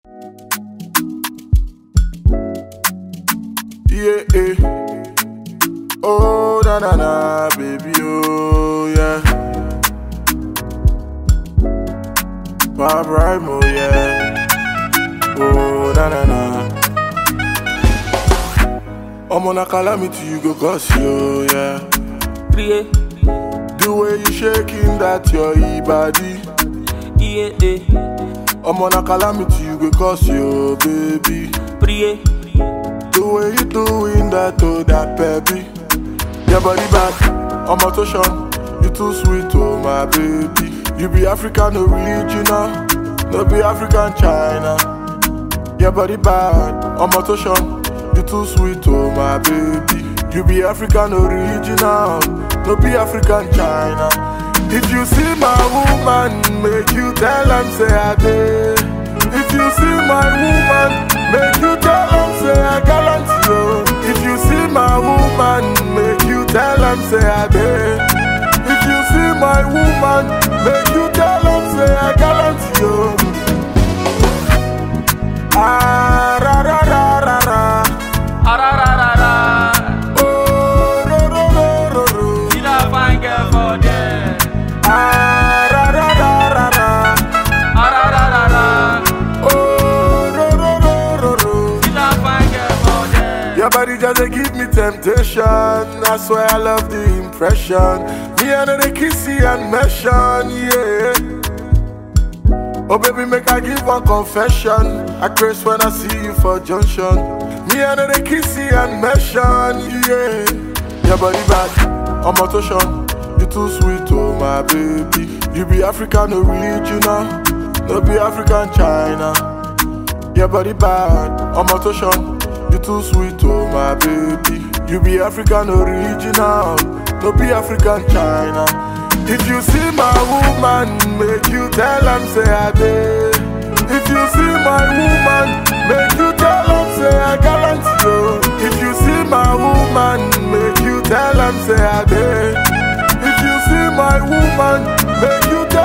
Yeah, oh, na na na, baby, oh, yeah. Bob Rimo, yeah. Oh, na na na. I'm on a calamity, you go cause you, yeah. Yeah, The way you shaking that your body. yeah, I'm on a calamity, you go cause you, baby. yeah. The way you doing that, oh, that baby. Your body back, I'm a touchon. You too sweet, oh, my baby. You be African original, no be African China. Your body bad, I'm a touchon. You too sweet, oh, my baby. You be African original, no be African China. If you see my woman, make you tell am say I did. If you see my woman, make you tell am say I gallant you. If you see my woman, make you tell am say I did. If you see my woman, make you tell am say I gallant you. Ah, ra ra ra ra ra. Arararara, Oh, ro ro ro ro ro. you not fine girl for them. Ah, ra ra ra ra ra. Arararara, Oh, ro ro ro ro ro. you not fine girl for them. Your body just dey give me temptation. That's why I love the impression. Me and the kissy and mention, yeah. Oh baby, make I give one confession. I craze when I see you for junction. Me and the kissy and mention, yeah. Your body bad, I'm a touchon. You too sweet, oh my baby. You be African original, no be African China. Your body bad, I'm a touchon. You too sweet, oh my baby. You be African original, no be African China. If you see my woman, make you tell am say I did. If you see my woman, make you tell am say I gallant you. If you see my woman, make you tell am say I did. If you see my woman, make you